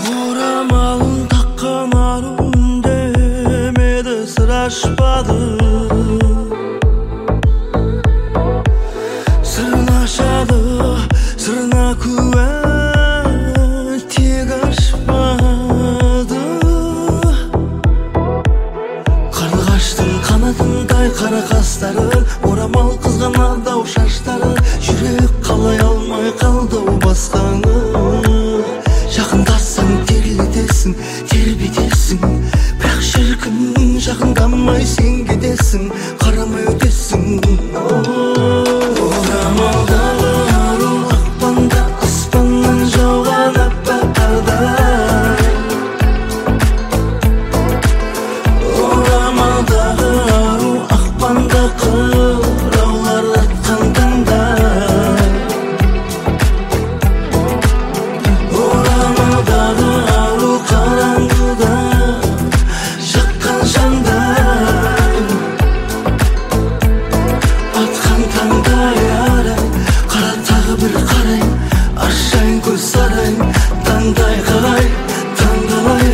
Орамалын таққан ару үндемеді, сыр ашпады. Сырын ашады, сырына куә, тек ашпады. Қарлығаштың қанатындай қара қастары, орамал қызған ардау шаштары, жүрек қалай алмай қалды басқаны. Жақындасаң терілетесің, тербетесің, бірақ шіркін жақындамай сен кетесің, қарамай өтесің. Орамалдағы ару ақпанда, аспаннан жауған аппақ қардай. Орамалдағы ару ақпанда, қыраулар атқан таңдай. Орамалдағы ару қараңғыда жаққан жандай, атқан таңдай арай. Қара тағы бір қарай, ашайын көз сарай, таңдай қалай, таңдалай.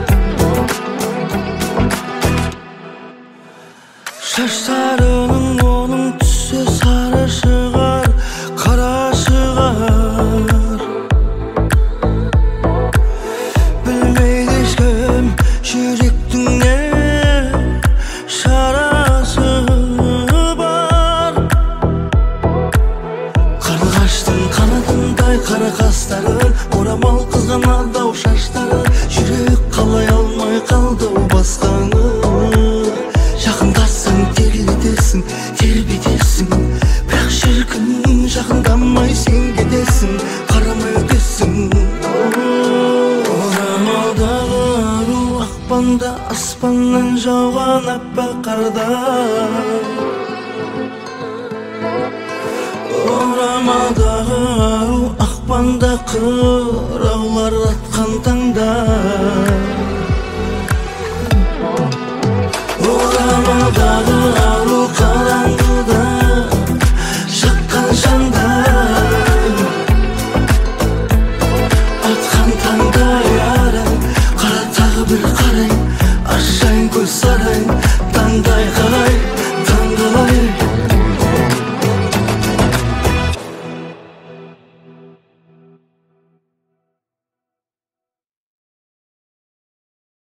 Шаштарының оның түсі сары шығар, қара шығар. Білмейді ешкім жүректің не шарасы бар. Қарлығаштың қанатындай қара қастары, орамал қызған ардау шаштары, жүрек қалай алмай қалды басқаны. Жақындасаң терілетесің, тербетесің, бірақ шіркін жақындамай сен кетесің, қарамай өтесің. Орамалдағы ару ақпанда, аспаннан жауған аппақ қардай. Орамалдағы ару ақпанда, қыраулар атқан таңдай.